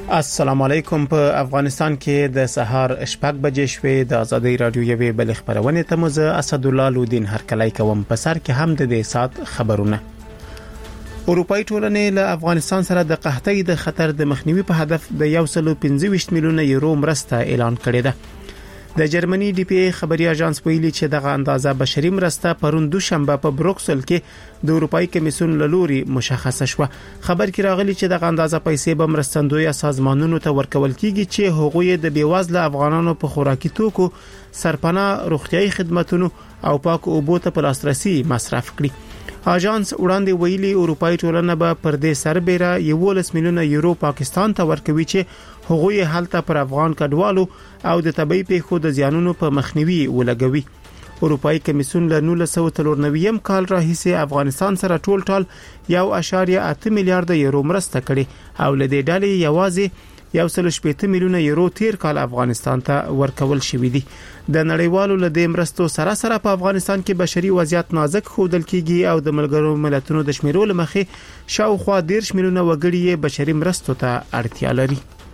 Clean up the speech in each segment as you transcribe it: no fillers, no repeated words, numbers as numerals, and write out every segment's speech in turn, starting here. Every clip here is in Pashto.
السلام علیکم. په افغانستان کې د سهار شپږ بجې شوې. د ازادي رادیو یوې بل خبرونه ته مزه اسد الله لودین هرکلای کوم. په سر کې هم د دې سات خبرونه. اروپאי ټولنې له افغانستان سره د قحطۍ د خطر د مخنیوي په هدف د 125 میلیونه یورو مرسته اعلان کړې ده. د جرمني ډي پی ای خبري اژانس ویلي چې دغه اندازه بشري مرسته پرون دوشنبه په بروکسل کې د اروپאי کمیسیون لوري مشخصه شوه. خبر کې راغلي چې دغه اندازه پیسې به مرستندوی سازمانونو ته ورکول کیږي چې هغوی د بیوزله افغانانو په خوراکي توکو، سرپناه، روغتيایي خدماتو او پاکو اوبو ته په لاسرسي مصرف کړي. اژانس وړاندې ویلي اروپאי ټولنه به پر دې سربېره 11 میلیونه یورو پاکستان ته ورکوي چې هغوی هلته پر افغان کډوالو او د طبي پیښو د زیانونو په مخنیوي ولګوي. اروپאי کمیسیون له 1993 کال راهیسې افغانستان سره ټول 1.8 میلیارډ یورو مرسته کړې او له دې ډلې یوازې 1.8 میلیونه یورو تیر کال افغانستان ته ورکول شوې دي. د نړیوالو له دې مرستو سره په افغانستان کې بشري وضعیت نازک ښودل کیږي او د ملګرو ملتونو د شمیرو لمخې شاوخوا 10 میلیونه وګړي بشري مرستو ته اړتیا لري.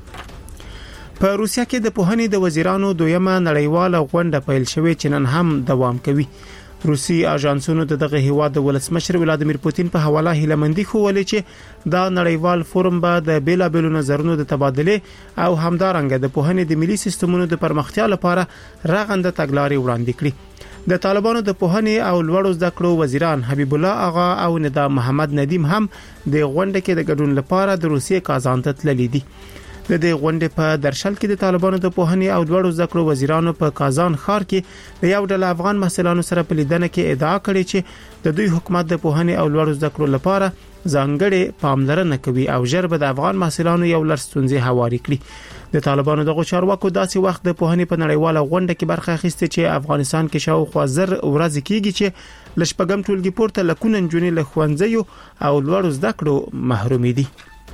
په روسیا کې د پوهنې د وزیرانو دویمه نړیواله غونډه پیل شوې چې نن هم دوام کوي. روسي اژانسونو دغه هیواد د ولسمشر ولادیمیر پوتین په حواله هیلمندي خوولې چې دا نړیوال فورم به د بیلابېلو نظرونو د تبادله او همدارنګه د پوهنې د ملي سیستمونو د پرمختیا لپاره رغنده تګلارې وړاندې کړي. د طالبانو د پوهنې او لوړو زده کړو وزیران حبیب الله آغا او ندا محمد ندیم هم د غونډه کې د ګډون لپاره د روسیې کازان ته تللي دي. د دې غونډې په درشل کې د طالبانو د پوهنې او لوړو زده کړو وزیرانو په کازان ښار کې د یو ډله افغان محصلانو سره په لیدنه کې ادعا کړې چې د دوی حکومت د پوهنې او لوړو زده کړو لپاره ځانګړې پاملرنه کوي او ژر به د افغان محصلانو یو لړ ستونزې هواري کړي. د طالبانو دغه چارواکو داسې وخت د پوهنې په نړیواله غونډه کې برخه اخیسته چې افغانستان کې شاوخوا 1000 ورځې کېږي چې لشپږم ټولګي پورته لکونه نجونې له ښوونځیو او لوړو زده کړو محروم دي.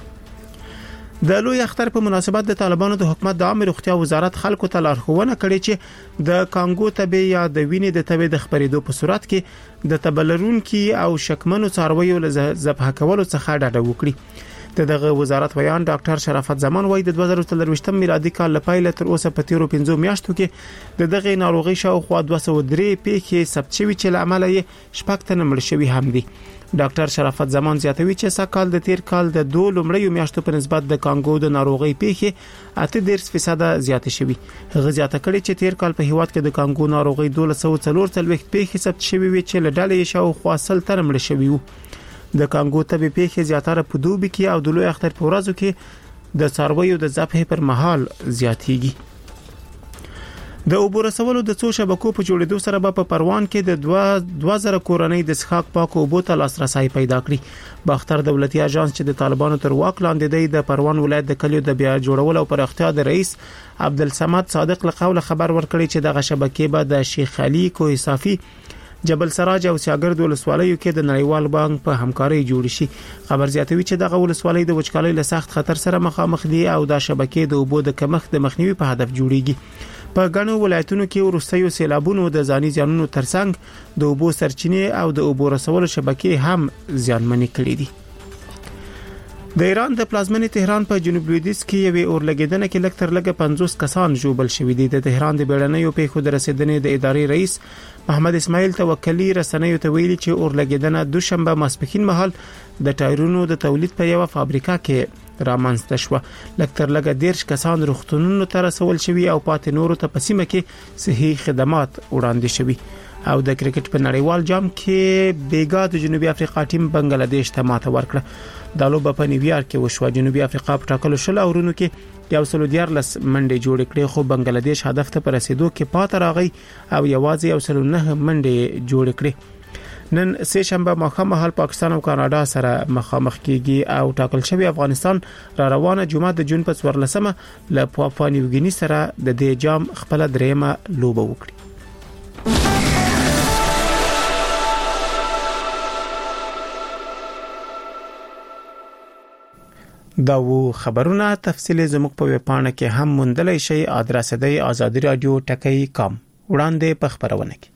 د لوی اختر په مناسبت د طالبانو د حکومت د عامه روغتیا وزارت خلکو ته لارښوونه کړې چې د کانګو تبه یا د وینې د تبه د خپرېدو په صورت کې د تبلرونکو او شکمنو څارویو له ذبح کولو څخه ډډه وکړي. دغه وزارت بیان ډاکټر شرافت زمان وایي د 2023 میلادي کال لپاره تر اوسه په تیرو 15 میاشتو کې دغه ناروغي شاوخوا 203 پیښې ثبت شوي چې له امله یې شپږ تنه مړ شوي هم دي. ډاکټر شرافت زمان زیاتوي چې سکهال د تیر کال د 2 لومړیو میاشتو په نسبت د کانګو د ناروغي پیښې 8% زیاته شوي. هغه زیاته کړي چې تیر کال په هیواد کې د کانګو ناروغي 1244 پیښې ثبت شوي وي چې له ډلې شاوخوا 100 تنه مړ شوي وو. د کانګو تبه پیښې زیاتره په دوبي کې او د لوی اختر په ورځو کې د څارویو د ذبح پر مهال زیاتېږي. د اوبو رسولو د څو شبکو په جوړېدو سره په پروان کې د 2000 کورنۍ د څښاک پاکو اوبو ته لاسرسي پیدا کړی. باختر دولتي اژانس چې د طالبانو تر واک لاندې د پروان ولایت د کلیو د بیا جوړولو او پراختیا د رئیس عبدالصمد صادق له قوله خبر ورکړي چې دغه شبکې به د شیخ علي کوه صافي، جبل سراج او سیاګرد ولسوالیو کې د نړیوال بانک په همکارۍ جوړ شي. خبر زیاتوي چې دغه ولسوالۍ د وچکالۍ له سخت خطر سره مخامخ دي او د شبکې د اوبو د کمښت د مخنیوي په هدف جوړیږي. په غنو ولایتونو کې وروستیو سیلابونو د ځاني زیانونو ترڅنګ د اوبو سرچینې او د اوبو رسولو شبکې هم زیانمنې کړې دي. د ایران د پلازمنې تهران په جنوب لویدیځ کې یوې اورلګیدنه کې لږ تر لږه 50 کسان ژوبل شوي دي. د تهران د بیړنیو پیښو د رسیدنې د ادارې رئیس محمد اسماعیل توکلی رسنیو ته ویلي چې اورلګیدنه دوشنبه ماسپښین مهال د ټایرونو د تولید په یو فابریکه کې رامنځته شوه. لږ تر لږه 10 کسان روغتونونو ته رسول شوي او پاتې نورو ته په سیمه کې صحي خدمات وړاندې شوي. او د کرکټ په نړیوال جام کې بیګا د جنوبي افریقا ټیم بنگلاديش ته ماته ورکړه. د لوبه په نیویارک کې وشو. جنوبي افریقا په ټاکلو شل اورونو کې 114 منډې جوړ کړې خو بنگلاديش هدف ته پر رسیدو کې پاتې راغی او یوازې 109 منډې جوړ کړې. نن سه شنبه مخامخ پاکستان او کاناډا سره مخامخ کیږي او ټاکل شوی افغانستان را روانه جمعه د جون په 14مه له پاپوا نیوګینی سره د دې جام خپل دریمه لوبه وکړي. دا و خبرونه تفصیلی زموږ په ویبپاڼه کې هم موندلای شئ. ادرس دی azadiradio.com. وړاندې په خبرونه کې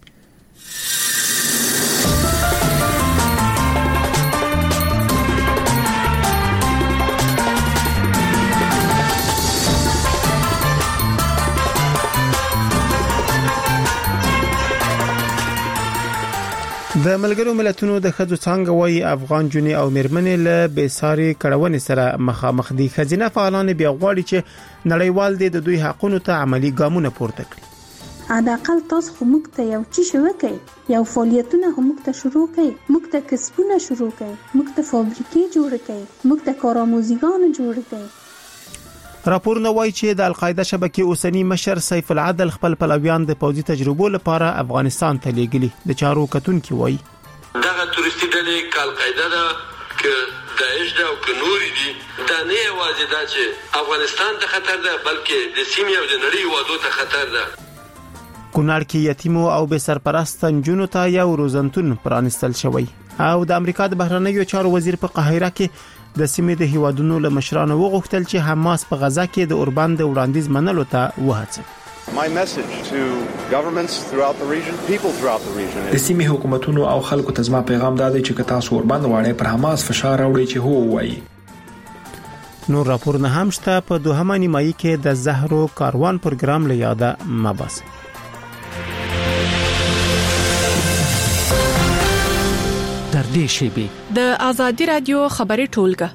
د ملګرو ملتونو د ښځو څانګه وايي افغان جونې او میرمنې له بېساري کړونې سره مخامخ دي. ښځینه فعالان بیا غواړي چې نړیوال د دوی حقونو ته عملی ګامونه پورته کړي. حداقل تاسو خو موږ ته یو څه وکړئ، یو فعالیتونه هم موږ ته شروع کړئ، موږ ته کسبونه شروع کړئ، موږ ته فابریکې جوړ کړئ، موږ ته کارآموزګان جوړ کړئ. راپورونه وایي چې د القاعده شبکې اوسنی مشر سیف العدل خپل پلویان د پوځي تجربو لپاره افغانستان ته لیږلي. د چارو کتونکي وایي دغه تورستي ډلې ک القاعده ده ک داعش ده او ک نور دي، دا نه یوازې دا چې افغانستان ته خطر ده بلکې د سیمې او د نړۍ وادو ته خطر ده. کونړ کې یتیمو او بې سرپرست نجونو ته یو روزنتون پرانستل شوی او د امریکا د بهرنیو چارو وزیر په قاهره کې د سیمې د هیوادونو له مشرانو وغوښتل چې حماس په غزا کې د اوربان د وړاندیز منلو ته وهڅوي. My message to governments throughout the region, people throughout the region. د سیمې حکومتونو او خلکو ته زما پیغام دا دی چې که تاسو اوربان غواړئ پر حماس فشار راوړئ چې هو وایي. نور راپورونه هم شته په دوهمه نیمایي کې د زهرو کاروان پروګرام له یاده مباحث. در دې شیبه د آزادی رادیو خبري ټولګه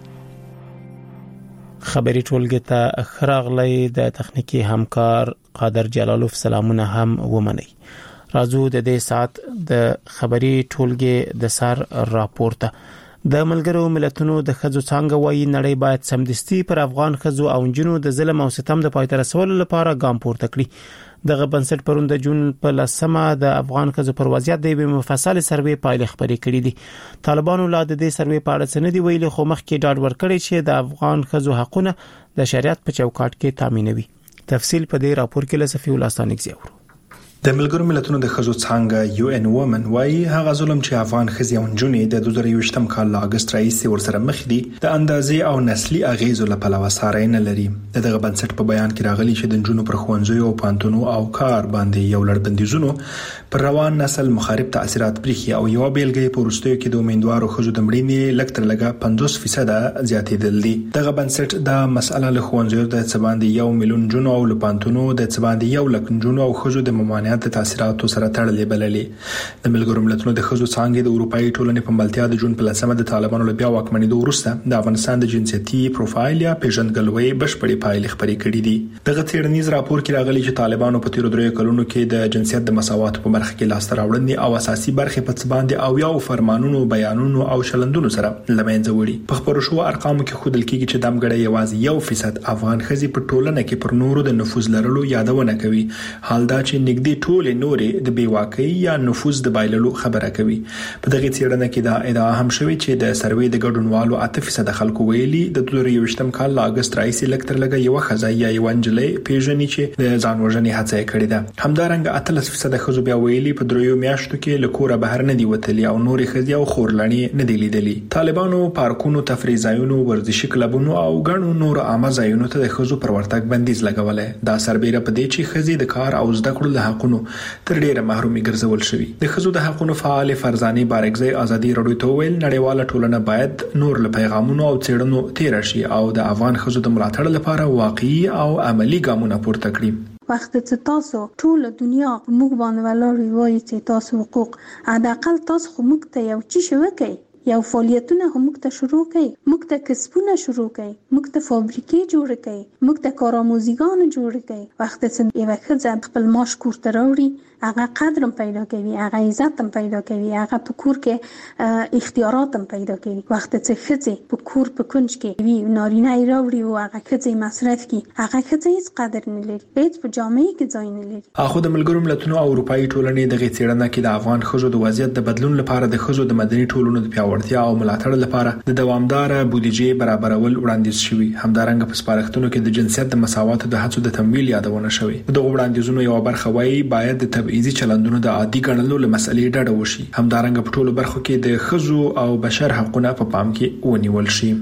ته خراغلی د تخنیکی همکار قادر جلالوف سلامونه هم ومني. راځو د دې سات د خبري ټولګه د سر راپورته. د ملګرو ملتونو د ښځو څانګه وايي نړۍ باید سمدستي پر افغان ښځو او نجونو د ظلم او ستم د پای ته رسولو لپاره ګام پورته کړي. دغه بنسټ پرون د جون په 10مه د افغان ښځو پر وضعیت د مفصل سروې پایلې خبرې کړې دي. طالبانو لا د دې سروې په اړه څه نه دی ویلي، خو مخکې ډاډ ورکړی چې د افغان ښځو حقونه د شریعت په چوکاټ کې تامینوي. تفصیل په دې راپور کې له صفی الله ثاني زیور. د ملګرو ملتونو د ښځو څانګه UN Women وايي هغه ظلم چې افغان ښځې او نجونې د 2023م کال له اگست راهیسې ورسره مخ دي د اندازې او نسلي اغیزو له پلوه ساري نه لري. دغه بنسټ په بیان کې راغلي چې د نجونو پر ښوونځیو او پانتونو او کار باندې یو لړ بندیزونو پر روان نسل مخالف تاثیرات پرېښي او یو بیلګه په وروستیو کې د امیندوارو ښځو د مړینې لکتر لګه 50% زیاتېدل دي. دغه بنسټ د مسأله له ښوونځیو د څباندې 1 میلیون جنو او له پانتونو د څباندې 1 لک جنو او ښځو د ممانعت د تاثیراتو سره تړلې بللې. د ملګرو ملتونو د ښځو څانګې د اروپאי ټولنې په ملتیا د جون په 10مه د طالبانو له بیا واکمنېدو وروسته د افغانستان د جنسيتي پروفایل یا پیژندګلوي بشپړې پایلې خبرې کړې دي. دغه څېړنیز راپور کې راغلي چې طالبانو په تیر 3 کلونو کې د جنسیت د مساوات په برخه کې لاس راوړنې او اساسي برخې په څباندې او یو فرمانونو بیانونو او شلندونو سره لمنځه وړي. په خبرو شو ارقامو کې خودل کېږي چې دمګړی یوازې 1% افغان ښځې په ټولنه کې پر نورو د نفوذ لرلو یادونه کوي، حال دا چې نږدې ټول نورې د بیواکۍ یا نفوذ د بایللو خبره کوي. په دغه څېړنه کې دا ادعا هم شوې چې د سروې د ګډونوالو 8% خلکو ویلي د 2023م کال له اگست راهیسې لکتر لګه یو ښځه یا یو نجلۍ پیژني چې د ځان وژنې هڅه کړې ده. همدارنګه 13% ښځو بیا ویلي په 3 میاشتو کې له کوره بهر نه دی وتلي او نورې ښځې او خورلڼې نه دی لیدلي. طالبانو پارکونو، تفریح ځایونو، ورزشي کلبونو او ګڼو نور عامه ځایونو ته د ښځو پر ورتګ بندیز لګولای. دا سربېره په دې چې ښځې د کار او زده کړو له حقونو تر ډیره محرومي ګرځول شوی. د ښځو د حقونو فعال فرزانه بارکزی ازادي رادیو ته ویل نړیواله ټولنه باید نور له پیغامونو او څېړنو تیر شي او د افغان ښځو د ملاتړ لپاره واقعي او عملی ګامونه پورته کړي. وخت چې تاسو ټول دنیا موږ باندې ولوري وایي چې تاسو حقوق حداقل تاسو خو موږ ته یو څه وکړئ، یو فعالیتونه هم موږ ته شروع کړئ، موږ ته کسبونه شروع کړئ، موږ ته فابریکې جوړ کړئ، موږ ته کارآموزګان جوړ کړئ. وخت چې یو ښځه خپل معاش کور ته راوړي هغه قدرم پیدا کوي، هغه عزت هم پیدا کوي، هغه په کور کې اختیارات هم پیدا کوي. وخت چې ښځه په کور په کنج کې وي نارینه یې راوړي او هغه ښځه مصرف کوي، هغه ښځه هیڅ قدر نه لري، هیڅ په جامعه کې ځای نه لري. اخو د ملګرو ملتونو او اروپאי ټولنې دغه څېړنه کې د افغان ښځو د وضعیت د بدلون لپاره د ښځو د مدني ټولنو د پیاوړتیا او ملاتړ لپاره د دوامدار بودیجې برابرول وړاندیز شوی. همدارنګه په سپارښتنو کې د جنسیت د مساوات د هڅو د تمویل یادونه شوی. دغه وړاندیزونو یو برخه وایي باید د تبعیضي چلندونو د عادي ګڼلو له مسلې ډډه وشي. همدارنګه په ټولو برخو کې د ښځو او بشر حقوقونه په پام کې ونیول شي.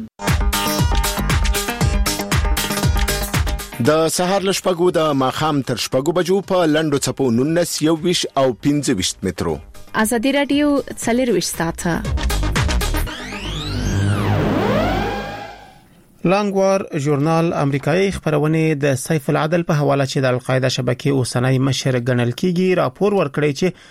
د سهار لشپګو د ماخام تر شپګو بجو په لندو چپو 19 او 25 مترو. آزادی رادیو 24 ساعته. لانګوار ژورنال امریکایي خبرونه د سیف العدل په حواله چې د القاعده شبکې اوسنۍ مشر ګڼل کیږي راپور ورکړی چې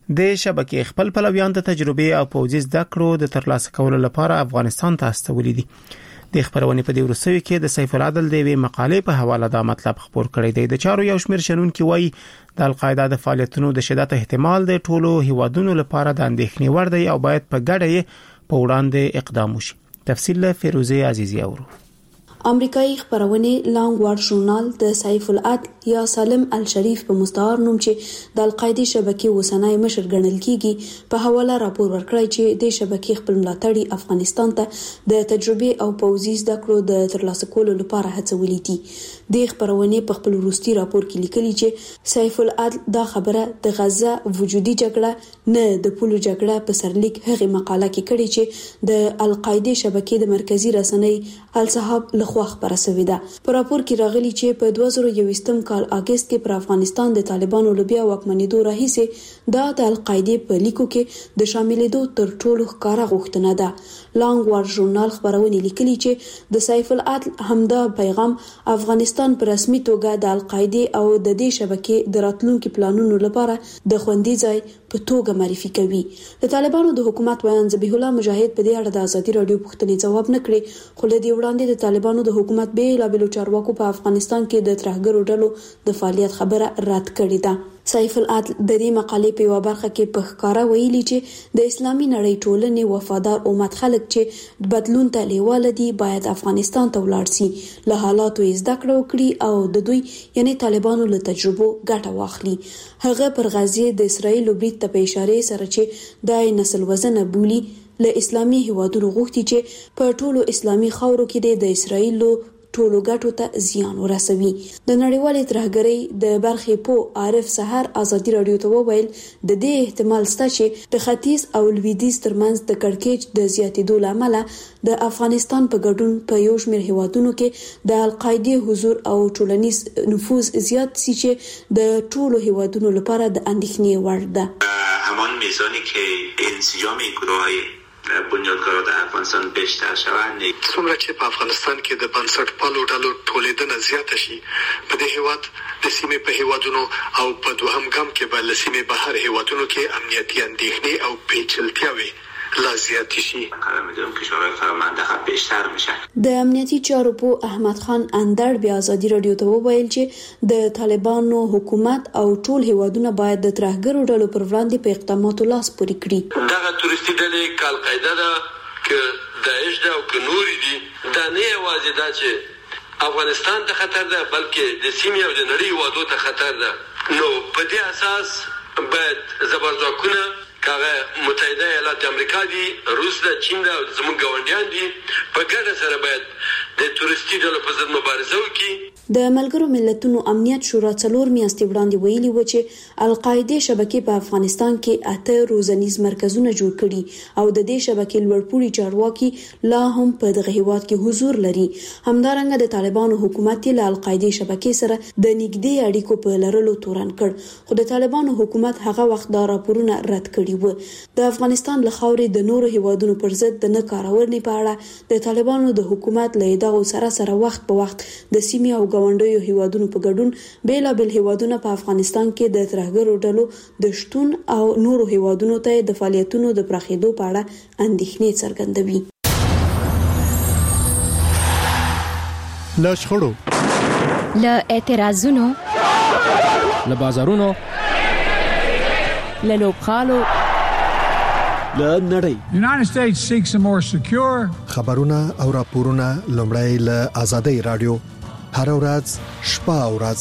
د شبکې خپل پلویان د تجربه او پوځي زده کړو د ترلاسه کولو لپاره افغانستان ته استولي دي. د خبرونه په دې ورسوي کې د سیف العدل د وی مقالې په حواله دا مطلب خبر کړی دی. د چارو یو شمېر شنونکي وایي د القاعده د فعالیتونو د شدت احتمال د ټولو هیوادونو لپاره د اندېښنې وړ دی او باید په ګډه په وړاندې اقدام وشي. تفصیل له فیروزه عزیزی اورو. امریکایي خبرونه لانګ وارډ ژورنال د سیف العدل یا سالم الشریف په مستعار نوم چې د القاعده شبکې وسنای مشر ګڼل کیږي په حواله راپور ورکړی چې د شبکې خپل ملاتړي افغانستان ته د تجربه او پوځي زده کړو د ترلاسه کولو لپاره هڅولې دي. د خبرونه په خپل وروستي راپور کې لیکلي چې سیف العدل دا خبره د غزه وجودي جګړه نه د پولو جګړه په سرلیک هغه مقاله کې کړي چې د القاعده شبکې د مرکزی رسنۍ الصحاب خو خبره سوي ده. په راپور کې راغلي چې په 2021 کال اگست کې پر افغانستان د طالبانو لوبیا واکمنېدو راهیسه دا د القاعده په لیکو کې د شاملېدو تر ټولو ښکارا غوښتنه ده. لانګ وارډ ژورنال خبرونه لیکلي چې د سیف العدل همدا پیغام افغانستان په رسمي توګه د القاعده او د دې شبکې د راتلونکو پلانونو لپاره د خوندي ځای په توګه معرفي کوي. د طالبانو د حکومت ویان ذبیح الله مجاهد په دې اړه د ازادي رادیو پوښتنې جواب نه کړی، خو له دې وړاندې د طالبانو د حکومت به لا بلو چارواکو په افغانستان کې د ترهګرو ډلو د فعالیت خبره رد کړې ده. سیف العدل د دې مقالې په یو برخه کې په ښکارا ویلي چې د اسلامي نړۍ ټولنې وفادار امت خلک چې بدلون ته لیواله دي باید افغانستان ته ولاړ شي، له حالاتو زده کړه وکړي او د دوی یعنی طالبانو له تجربو ګټه واخلي. هغه پر غزه د اسرایل برید ته په اشاره سره چې د نسل وزنه بولی له اسلامي هیوادونو غوښتي چې په ټولو اسلامي خاورو کې د اسرایل ټولو ګټو ته زیان ورسوي. د نړیوالې ترهګرۍ د برخې په عارف سحر ازادي رادیو ته وویل د دې احتمال شته چې د ختیځ او لویدیځ ترمنځ د کړکېچ د زیاتېدو لامل د افغانستان په ګډون په یو شمېر هیوادونو کې د القاعده حضور او ټولنیز نفوذ زیات شي چې د ټولو هیوادونو لپاره د اندېښنې وړ ده. همان میزانی که انسجام این گروه‌های بنیادگرا در افغانستان بیشتر شوند، څومره چې په افغانستان کې د بنسټپالو ډلو ټولیدنه زیاته شي په دې هیواد د سیمې په هیوادونو او په دوهم ګام کې به له سیمې بهر هیوادونو کې امنیتي اندېښنې او پیچلتیاوې لا زیات شي. می‌دونم که کشورهای فرامنده بیشتر میشن. د امنیتي چارو په احمد خان اندړ بیا ازادي رادیو ته وویل چې د طالبانو حکومت او ټول هیوادونه باید د ترهګرو ډلو پر وړاندې په اقداماتو لاس پورې کړي. دغه تورستي ډلې کالقاعده ده که داعش ده او که نورې دي، دا نه یوازې دا چې افغانستان ته خطر ده بلکې د سیمې او د نړۍ هیوادو ته خطر ده. نو په دې اساس باید زبرځواکونه کاغه متحده ایالات امریکا دي، روس ده، چین ده او زموږ ګاونډیان دي په ګډه سره باید د تورستي ډلو په ضد مبارزه وکړي. د ملګرو ملتونو امنیت شورا 4 میاشتې وړاندې ویلي و چې القاعده شبکې په افغانستان کې 8 روزنیز مرکزونه جوړ کړي او د دې شبکې لوړپوړي چارواکي لا هم په دغه هیواد کې حضور لري. همدارنګه د طالبانو حکومت له القاعده شبکې سره د نږدې اړیکو په لرلو تورن کړ، خو د طالبانو حکومت هغه وخت دا راپورونه رد کړي و. د افغانستان له خاورې د نورو هیوادونو پر ضد د نه کارونې په اړه د طالبانو د حکومت له ادعاو سره وخت په وخت د سیمې او ګاونډیو هیوادونو په ګډون بیلابل هیوادونه په افغانستان کې د ترهګرو ډلو د شتون او نورو هیوادونو ته د فعالیتونو د پراخېدو په اړه اندېښنې څرګندوي. له شخړو، له اعتراضونو، له بازارونو، له لوبخالو، له نړۍ. United States seeks a more secure. خبرونه او راپورونه لومړی له آزادۍ رادیو هر ورځ شپه او ورځ.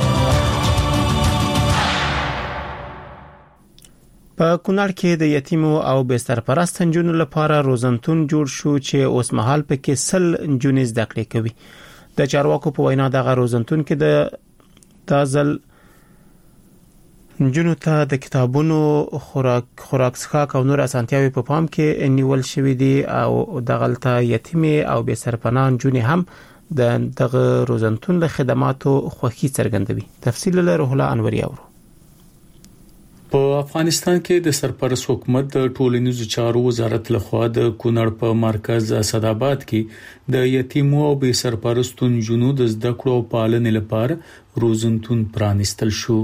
په کونړ کې د یتیمو او بې سرپرست نجونو لپاره روزنتون جوړ شو چې اوس مهال پکې 100 نجونې زده کړې کوي. د چارواکو په وینا دغه روزنتون کې د تازل نجونو ته د کتابونو خوراک څښاک او نور اسانتیاوي په پام کې نیول شوې دي او دغلته یتیمې او بې سرپناه نجونې هم دغه روزنتون له خدماتو خوښي څرګندوي. تفصیل له روح الله انوري اورو. په افغانستان کې د سرپرست حکومت د ټولنیزو چارو وزارت لخوا د کونړ په مرکز اسداباد کې د یتیمو او بې سرپرستو نجونو د زده کړو او پالنې لپاره روزنتون پرانیستل شو.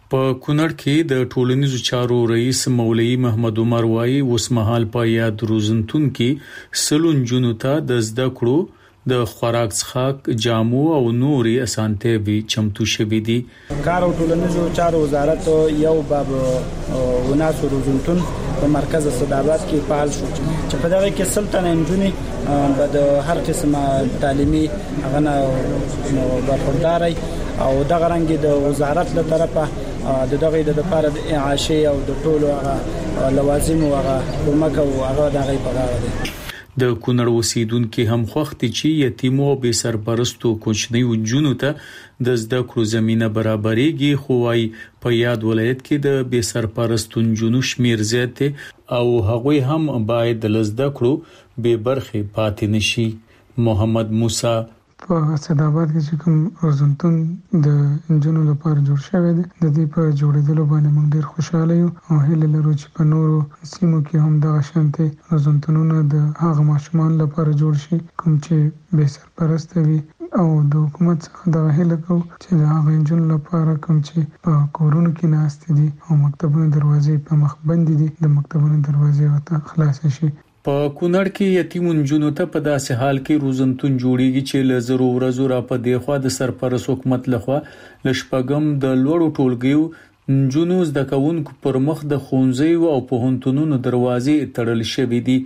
په کونړ کې د ټولنیزو چارو رئیس مولوی محمد عمر وایي اوس مهال په یاد روزنتون کې سلون جنو ته د زده کړو د خوراک څخه جامو او نوري اسانتي وی چمتو شوې دي. کار او ټولنیزو چارو وزارت یو باب وناسو روزنتون په مرکز صدابات کې فعال شو چې په دغه کې سلطنه انجونی د هر قسمه تعلیمي غنه برخورداري او دغه رنګ د وزارت له طرفه دغه د لپاره د اعاشه او د ټولو لوازم او کومک او هغه دغه په اړه دي. د کونړ اوسیدونکو هم خوختي چې یتیمو او بے سرپرستو کوچنیو جنو ته د زده کړو زمينه برابرېږي خو وايي په یاد ولایت کې د بے سرپرستو جنو شمیر زیات او هغوی هم باید د زده کړو به برخه پاتې نشي. محمد موسی په صدابات کې چې کوم روزنتون د انجنونو لپاره جوړ شوی دی د دې په جوړېدلو باندې موږ ډېر خوشاله یو او هیله لرو چې په نورو سیمو کې هم دغه شانتي روزنتونونه د هغه ماشومان لپاره جوړ شي کوم چې بے سرپرست وي او د حکومت څخه د هیله کوو چې د هغه انجنونو لپاره کوم چې په کورونو کې ناست دي او مکتبونو دروازې په مخ بند دي د مکتبونو دروازې ورته خلاص شي. په کونړ کې یتیمون جنو ته په داسې حال کې روزنتون جوړیږي چې له زرو ورځو را په دیخوا د سرپرست حکومت لخوا لشپګم د لوړو ټولګیو جنو زده کوونکو پر مخ د خونځي او پوهنتونونو دروازې تړل شوې دي.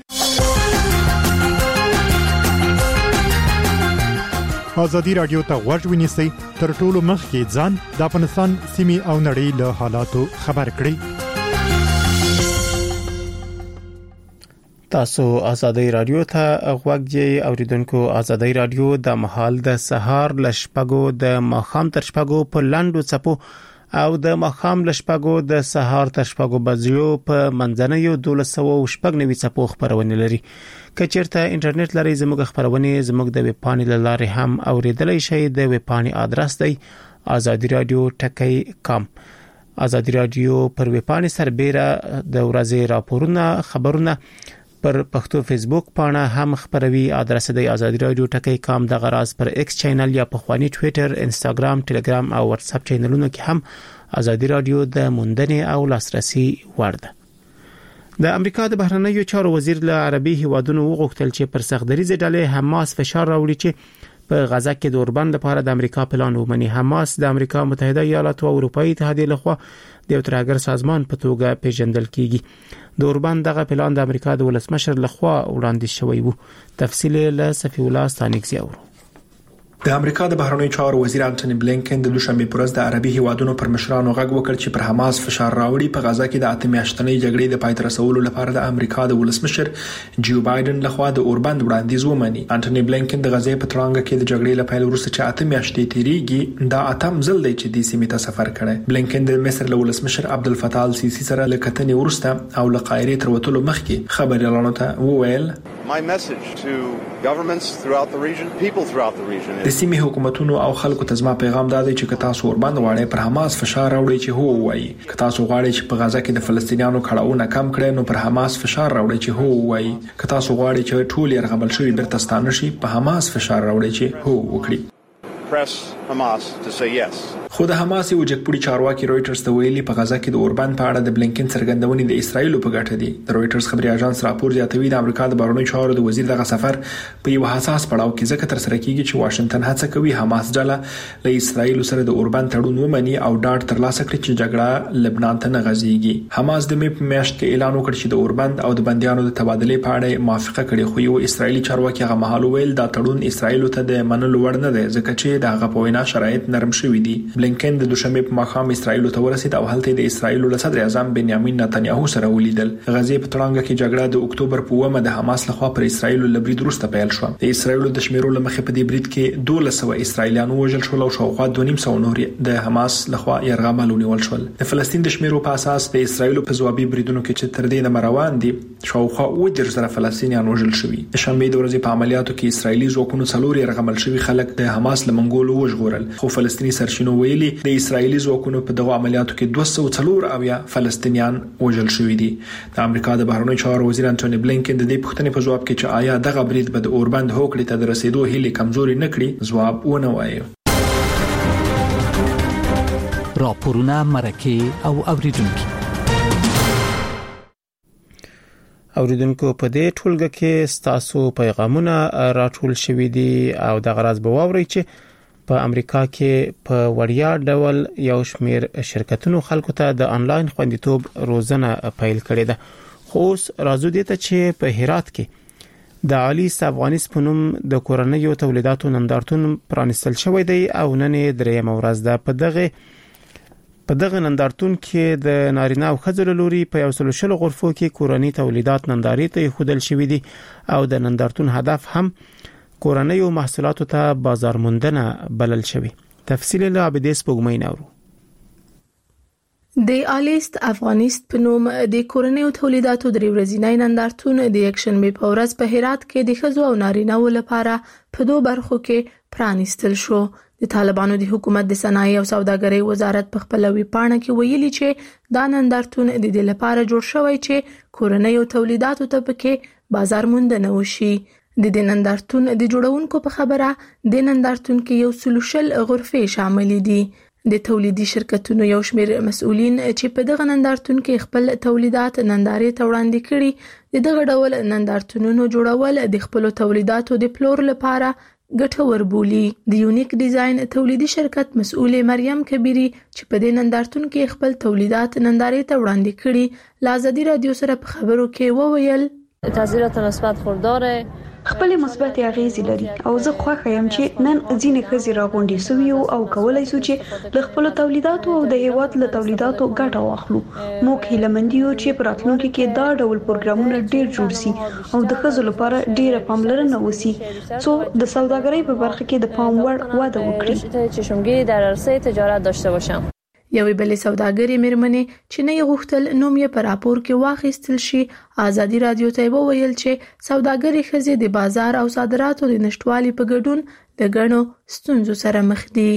ازادي رادیو ته غوږ ونیسئ تر ټولو مخکې ځان د افغانستان سیمې او نړۍ له حالاتو خبر کړئ. تاسو ازادي رادیو ته غوږ یې اوریدونکو. ازادي رادیو د محل د سهار لشپګو د ماخام تر شپګو په لاندو چپو او د ماخام لشپګو د سهار تر شپګو بجو په منځنیو 1290 چپو خبرونه لري. کچېرته انټرنیټ لري زموږ خبرونه زموږ د ویب پاڼې لاره هم اوریدلای شئ. د ویب پاڼې ادرس دی azadiradio.com. ازادي رادیو پر ویب پاڼې سربېره د ورځې راپورونه خبرونه پر پښتو فیسبوک پاڼه هم خبروي. ادرس دی azadiradio.com. د غراز پر ایکس چینل یا په خواني ټوئیټر انستګرام ټلګرام او واتس اپ چینلونو کې هم ازادي رادیو د موندنې او لاسرسي وړ ده. د امریکا د بهرنیو چارو وزیر له عربي هیوادونو وغوښتل چې پر سختدریزه ډلې حماس فشار راوړي چې په غزا کې د اوربند لپاره د امریکا پلان ومني. حماس د امریکا متحده ایالاتو او اروپאי اتحادیه لخوا د یو ترهګر سازمان په توګه پیژندل کیږي. د اوربند دغه پلان د امریکا د ولسمشر لخوا وړاندې شوی وو. تفصیل له صفی الله ستانکزی اورو. د امریکا د بهرنیو چارو وزیر انټونی بلینکن د دوشنبه پر ورځ د عربي هیوادونو پر مشرانو غږ وکړ چې پر حماس فشار راوړي په غزا کې د اتمیاشتنۍ جګړې د پای ته رسولو لپاره د امریکا د ولسمشر جو بایدن لخوا د اوربند وړاندیز ومني. انټونی بلینکن د غزې په ترانګ کې د جګړې لپاره وروسته چې اتمیاشتې تیریږي دا اتم ځل دی چې د سیمې ته سفر کړي. بلینکن د مصر له ولسمشر عبدالفتاح السیسی سره لکتنې ورسته او لقایره تر وټلو مخکې خبريالانو ته وویل My message to governments throughout the region, people throughout the region. د سیمې حکومتونو او خلکو ته زما پیغام دا دی چې که تاسو اوربند غواړئ پر حماس فشار راوړئ چې هو وایي. که تاسو غواړئ چې په غزا کې د فلسطینیانو کړهونه کم کړئ نو پر حماس فشار راوړئ چې هو وایي. که تاسو غواړئ چې ټول يرغمل شوی بیرته ستانه شي په حماس فشار راوړئ چې هو وکړي. Press Hamas to say yes. خو د حماس یو جګپوړي چارواکي رويټرز ته ویلي په غزا کې د اوربند په اړه د بلینکن څرګندونې د اسرایل په ګټه دي. د رويټرز خبري اژانس راپور زیاتوي د امریکا د بهرنیو چارو د وزیر دغه سفر په یو حساس پړاو کې ځکه تر سره کیږي چې واشنگټن هڅه کوي حماس ډله له اسرایل سره د اوربند تړون ومني او ډاډ ترلاسه کړي چې جګړه لبنان ته نه غځيږي. حماس د مې په میاشت کې اعلان وکړ چې د اوربند او د بنديانو د تبادلې په اړه موافقه کړې خو یو اسرایلی چارواکي هغه مهال ویل دا تړون اسرایل ته د منلو وړ نه دی ځکه چې دغه په وینا شرایط نرم شوي دي. بلینکن د دوشنبه په ماښام اسرایل ته ورسید او هلته د اسرایل له صدر اعظم بنیامین نتنیاهو سره ولیدل. غزې په ترانګ کې جګړه د اکتوبر په 1 د حماس لخوا پر اسرایل له برید وروسته پیل شو. د اسرایل د شمیرو لمخې په دې برید کې 1200 اسرایلیان وژل شول او شاوخوا 2.5 نور د حماس لخوا يرغمل ونیول شول. د فلسطین د شمیرو په اساس د اسرایل په ځوابي بریدونو کې چې تر دې نه روان دي شاوخوا 1000 فلسطینیان وژل شوي. د شنبه د ورځې په عملیاتو کې اسرایلی ځواکونو څلور يرغمل شوي خلک د حماس له منګولو وژغورل. خو فلسطینی سرچینو ویلي د اسرایلی ځواکونو په دغه عملیاتو کې 204 فلسطینیان وژل شوي دي. د امریکا د بهرنیو چارو وزیر انټونی بلینکن د دې پوښتنې په ځواب کې چې آیا دغه برید به د اوربند هوکړې ته د رسیدو هیله کمزوري نه کړي ځواب ونه وایي. راپورونه مرکه او اوریدونکو په دې ټولګه کې ستاسو پیغامونه راټول شوي دي او د غرض به واوري چې په امریکا کې په وړیا ډول یو شمېر شرکتونو خلکو ته د انلاین خوندیتوب روزنه پیل کړې ده. خو اوس راځو دې ته چې په هرات کې د علي افغانیس په نوم د کورنیو تولیداتو نندارتون پرانیستل شوی دی او نن درېم ورځ ده. په دغه نندارتون کې د نارینه او ښځو لوري په 100 غرفو کې کورنی تولیدات نندارې ته خودل شوې دي او د نندارتون هدف هم کورنیو محصولاتو ته بازار موندنه بلل شوی. تفصیل له عبدیس پګمې نورو. د الیست افغانیست په نوم د کورنیو تولیداتو درې ورځې نندارتون د یکشنبه په ورځ په هرات کې د ښځو او نارینه‌و لپاره په دوه برخو کې پرانیستل شو. د طالبانو د حکومت د صنایع او سوداګرۍ وزارت په خپل وی پاڼه کې ویلي چې دا نندارتون د دې لپاره جوړ شوی چې کورنیو تولیداتو ته پکې بازار موندنه وشي. د دې نندارتون د جوړونکو په خبره د نندارتون کې 100 غرفې شامل دي. د تولیدي شرکتونو یو شمېر مسؤلین چې په دغه نندارتون کې خپل تولیدات نندارې ته وړاندې کړي د دغه ډول نندارتونونو جوړول د خپل تولیداتو د پلور لپاره ګټور بولي. د یونیک ډیزاین تولیدي شرکت مسؤل مریم کبیری چې په دې نندارتون کې خپل تولیدات نندارې ته وړاندې کړي ل آزادی رادیو سره په خبرو کې وویل تاثیرات مثبت خورداره خپل مثبت اغیزې لري او زه خوښ یم چې نن ځینې ښځې راغونډې شوي او کولای شو چې د خپل تولیداتو او د هیواد له تولیداتو ګټه واخلو. موږ هیله مند یو چې په راتلونکي کې دا ډول پروګرامونه ډیر جوړ شي او د ښځو لپاره ډیره پاملرنه وشي څو د سوداګرۍ په برخه کې د پام وړ وده وکړي چې شومګي در عرصه تجارت داشته باشم. یوې بلې سوداګرې مېرمنې چې نه یې غوښتل نوم یې په راپور کې واخیستل شي آزادی رادیو ته وویل چې سوداګرې ښځې د بازار او صادراتو د نشټوالي په ګډون د ګڼو ستونزو سره مخ دي.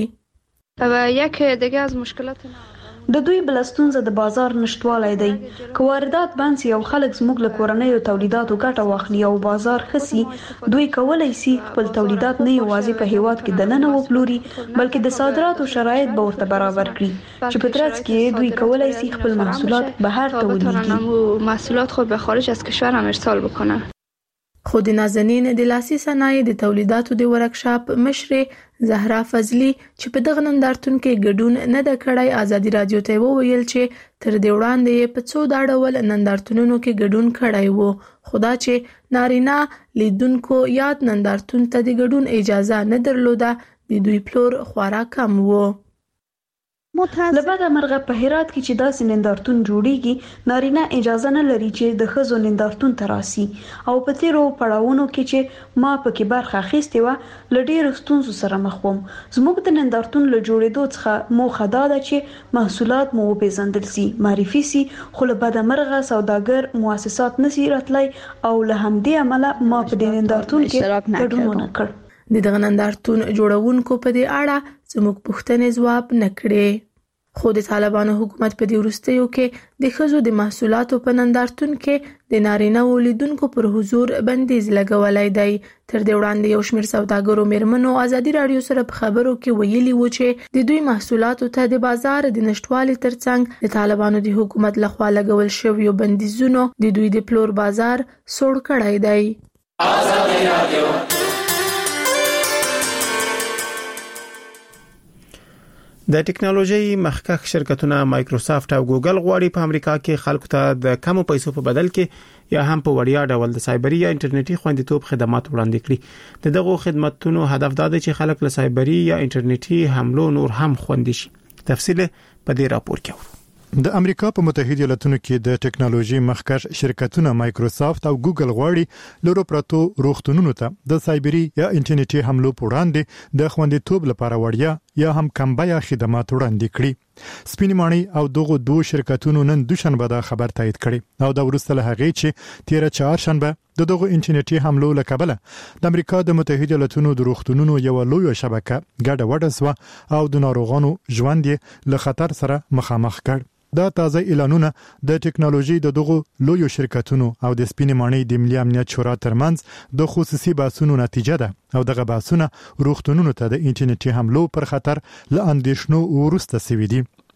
یک دیگه از مشکلات د دوی بلستونزه د بازار نشټوالی دی. که واردات بند سي او خلک زموږ له کورنیو تولیداتو ګټه واخلي او بازار خسي دوی کولای شي خپل تولیدات نه یوازې په هیواد کې دننه وپلوري بلکې د صادراتو شرایط به ورته برابر کړي چې په ترڅ کې دوی کولای شي خپل محصولات بهر ته ولیږي محصولات خود به خارج از کشور هم ارسال بکنه. خو د نازنین د لاسي صنایع د تولیداتو د ورکشاپ مشره زهرا فضلی چې په دغه نندارتون کې ګډون نه د کړای آزادی رادیو ته وویل چې تر دې وړاندې په څو داړول نندارتونونو کې ګډون کړای وو خدا چې نارینه لیدونکو یاد نندارتون ته د ګډون اجازه نه درلوده د دوی پلور خورا کم وو. لبدا مرغه په هرات کې چې داسې نندارتون جوړیږي نارینه اجازه نه لري چې د ښځو نندارتون ته راسي او په تیرو پړاوونو کې چې ما پکې برخه اخیستې و لډیر ستونزو سره مخ وم. زموږ د نندارتون له جوړېدو څخه موخه دا ده چې محصولات مو وپېژندل سي معرفي سي خو لبدا مرغه سوداګر مؤسسات نشي راتلای او له همدې عمله ما په دې نندارتون کې ګډون ونه کړ. د دغه نندارتون جوړونکو په دې اړه زموږ پوښتنې ځواب نه کړې. خو د طالبانو حکومت په دې وروستیو کې د ښځو د محصولاتو په نندارتون کې د نارینه ولیدونکو پر حضور بندیز لګولای دی. تر دې وړاندې یو شمېر سوداګرو مېرمنو آزادی رادیو سره په خبرو کې ویلي و چې د دوی محصولاتو ته د بازار د نشټوالي ترڅنګ د طالبانو د حکومت لخوا لګول شوی بندیزونو د دوی د پلور بازار سوړ کړی دی. آزادی رادیو د ټکنالوژي مخکښ شرکتونه مایکروسافت او ګوګل غواړي په امریکا کې خلکو ته د کمو پیسو په بدل کې یا هم په وړیا ډول د سایبري یا انټرنیټي خوندیتوب خدمات وړاندې کړي. د دغو خدماتونو هدف دا دی چې خلک له سایبري یا انټرنیټي حملو نور هم خوندي شي. تفصیل په دې راپور کې اورو. د امریکا په متحده ایالاتونو کې د ټکنالوژي مخکښ شرکتونه مایکروسافت او ګوګل غواړي لورو پراتو روغتونونو ته د سایبري یا انټرنیټي حملو په وړاندې د خوندیتوب لپاره وړیا یا هم کم بیه خدمات وړاندې کړي. سپینې ماڼۍ او دغه دوه شرکتونو نن دوشنبه دا خبر تایید کړي او دا وروسته له هغې چې 13 چهارشنبه دغه انټرنیټي حملو لکبله د امریکا د متحده ایالاتونو د روغتونونو یو لوی شبکه ګډه وډه سو او د ناروغانو ژوند له خطر سره مخامخ کړ. دا تازه اعلانونه د ټکنالوژي د دغه لوی شرکتونو او د سپینې ماڼۍ د ملي امنیت شورا ترمنځ د خصوصي بحثونو نتیجه ده او دغه بحثونه روغتونونو ته د انټرنیټي حملو پر خطر له اندېښنو ورسته سوي دي.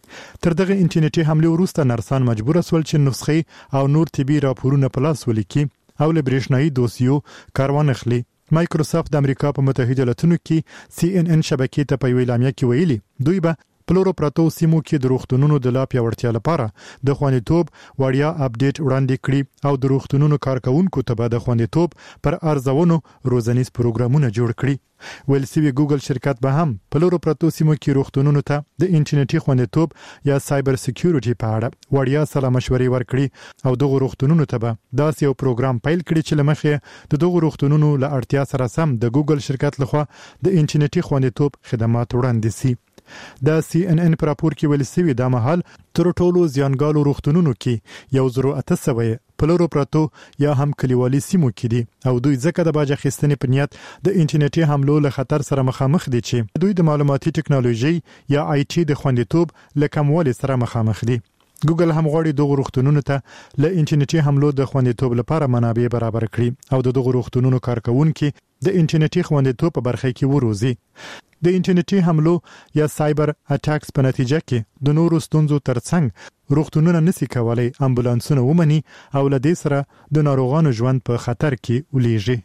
تر دغه انټرنیټي حمله وروسته نرسان مجبور شول چې نسخې او نور طبي راپورونه په لاس ولیکي او له برېښنايي دوسیو کاروان اخلي. مایکروسافت د امریکا په متحده ایالاتونو کې CNN شبکې ته په اعلامیه کې ویلي دوی به پلورو پراتو سیمو کې د روغتونونو د لا پیاوړتیا لپاره د خوندیتوب وړیا اپډیټ وړاندې کړي او د روغتونونو کارکونکو ته به د خوندیتوب پر ارزونو روزنیز پروګرامونه جوړ کړي. ویلسوي ګوګل شرکت به هم پلورو پراتو سیمو کې روغتونونو ته د انټرنیټي خوندیتوب یا سایبر سکیورټي په اړه وړیا سلا مشورې ورکړي او دغه روغتونونو ته به داسې یو پروګرام پیل کړي چې لمخې د دغه روغتونونو له اړتیا سره سم د ګوګل شرکت لخوا د انټرنیټي خوندیتوب خدمات وړاندې شي. د CNN پر راپور کې ویل شوی د مهال تر ټولو زیانګالو روغتونونو کې 1800 پلورو پراتو یا هم کلیوالي سیمو کې دي او دوی ځکه د باج اخیستنې په نیت د انټرنیټي حملو له خطر سره مخامخ دي چې دوی د معلوماتي ټکنالوژي یا IT د خوندیتوب له کموالي سره مخامخ دي. ګوګل هم غواړي دغه روغتونونو ته له انټرنیټي حملو د خوندیتوب لپاره منابع برابر کړي او دغه روغتونونو کارکونکو د انټرنیټي خوندیتوب په برخه کې وروزي. د انټرنیټي حملو یا سایبر اټاکس په نتیجه کې د نورو ستونزو ترڅنګ روغتونونه نشي کولای امبولانسونه ومني او له دې سره د ناروغانو ژوند په خطر کې ولېږي.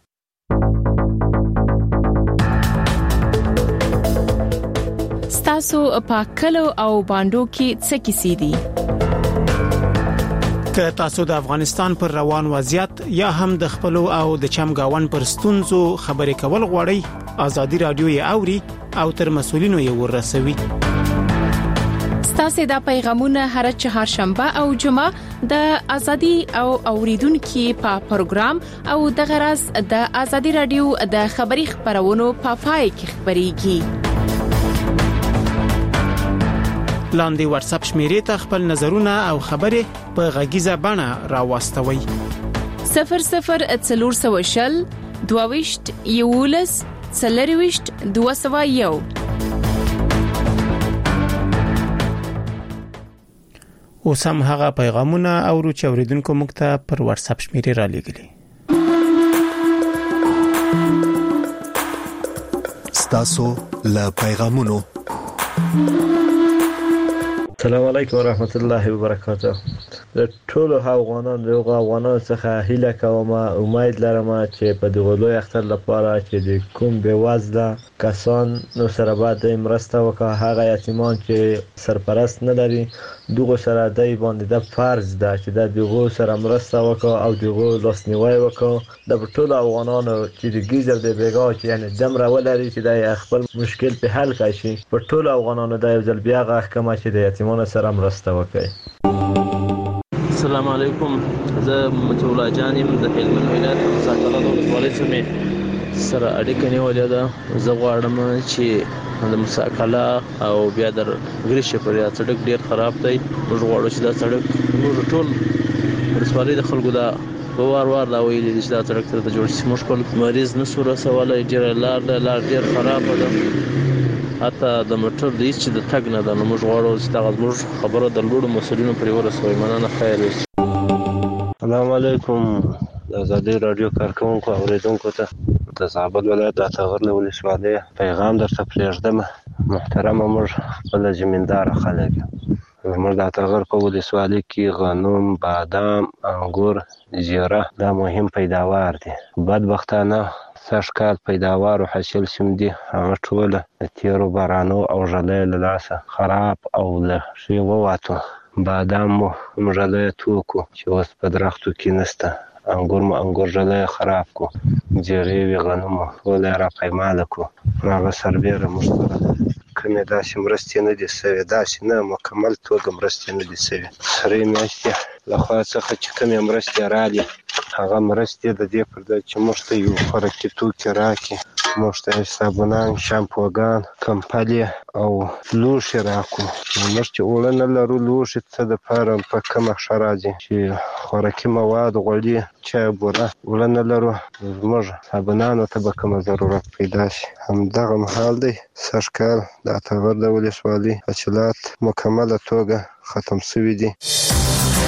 ستاسو په کلو او باندو کې څه کیسې دي؟ که تاسو د افغانستان پر روان وضعیت یا هم د خپل او د چمګاون پر ستونزو خبرې کول غواړئ ازادي رادیو یې اوري او تر مسولینو یې ورسوي. ستاسو د پیغامونه هر چهارشنبه او جمعه د ازادي او اوریدونکو په پروګرام او د غرض د ازادي رادیو د خبري خبرونو په پای کې خبريږي. لاندې واتس اپ شمیرې ته خپل نظرونه او خبرې په غږیزه بڼه راوستوي. 0040 22 یولس څلرويشت 201. اوس هم هغه پیغامونه او اوریدونکو موږ ته پر واتس اپ شمیرې را لېږلي. ستاسو له پیغامونو. السلام علیکم ورحمت الله وبرکاته. د ټولو افغانانو څخه هیله کوم او امید لرم چې په دغه لوی اختر لپاره چې د کوم بېوزله کسان نو سره باندې مرسته وکړي، هغه یتیمان چې سرپرست نه لري دغه سره دای باندې د فرض ده چې د دغه سره مرسته وکړي او دغه لاسنیوي وکړي. د ټولو افغانانو چې د ګیزر د بیګا چې یعنی دمر ولري چې د خپل مشکل په حل کړي، په ټولو افغانانو د یو ځل بیا غاښ چې د یتیمانو سره مرسته وکړي. السلام علیکم. زه متولا جانم د هلمند ولایت مساکله د ولسوالۍ څخه سره اړیکه نیولې ده. زه غواړم چې د مساکله او بیا د غریشه پر یا سړک ډیر خراب دی. موږ غواړو چې دا سړک موږ ټول ولسوالۍ د خلکو دا وار دا ویلي چې دا سړک تر د جوړ شي. موږ خپل مریض نسو رسولای، ډیر لار ډیر خراب ده، حتی د موټر د هیڅ د تګ نه ده. نو موږ غواړو چې دا موږ خبره د لوړو مسؤلینو پرې ورسوي. مننه. خیر. السلام علیکم. د ازادي رادیو کارکونکو او اوریدونکو ته د زابل ولایت د اتغر له ولسوالۍ پیغام درته پرېږدم. محترمه، موږ خپل زمیندار خلک موږ د اتغر په ولسوالۍ کې غنم، بادام، انګور، زیره دا مهم پیداوار دي. بدبختانه سږ کال پیداوار او حاصل سم دي هغه ټول د تیرو بارانو او ژلۍ له لاسه خراب او له ښې ووتو. بادام مو ژلۍ توکو چې اوس په درختو کې نشته. انګور ژلۍ خراب کو. زیرې وي، غنم ټول را پایماله کو. هغه سربیره موږ سره کومې داسې مرستې نه دي سوي، داسې نه مکمل توګه مرستې نه دي سوي. سرې میاشتې له خوا څخه چې کومې مرستې رالي هغه مرستې د دې پر ځای چې موږ ته یو خوراکي توکي راکړي، موږ ته صابونان، شامپوګان، کمپلې او لوښي راکړو. موږ چې اوړه نه لرو، لوښي څه دپاره په کومه ښه راځي چې خوراکي مواد، غوړي، چای، بوره اوړه نه لرو، زموږ صابونانو ته به کومه ضرورت پیدا شي. همدغه مهال دی سږ کال د اتغر د ولسوالۍ حاصلات مکمله توګه ختم شوي دي.